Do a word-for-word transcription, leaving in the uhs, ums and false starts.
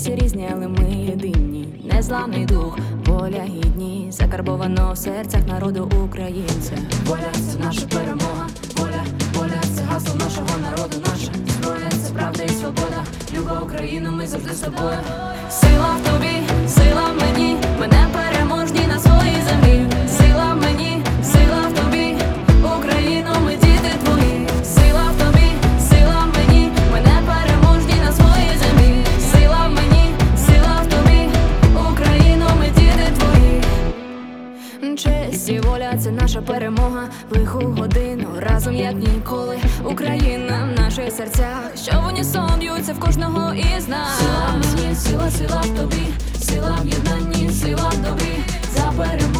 всі різні, але ми єдині. Незламний дух, воля гідні, закарбовано в серцях народу українця. Воля – це наша перемога, воля, воля – це гасло нашого народу, наша зброя – це правда і свобода. Люба Україну, ми завжди з тобою. Сила в тобі, сила в мені, ми непереможні на своїй землі. Сила в мені, сила в тобі, Україно, ми діти твої. Сила в тобі, сила в мені, ми непереможні на своїй землі. Сила в мені, сила в тобі, Україно, ми діти твої. Честь і воля – це наша перемога. В лиху годину разом як ніколи. Україна в наших серцях, що в унісон б'ються в кожного із нас. Сила в мені, сила, сила в тобі, сила в єднанні, сила в добрі. За перемогу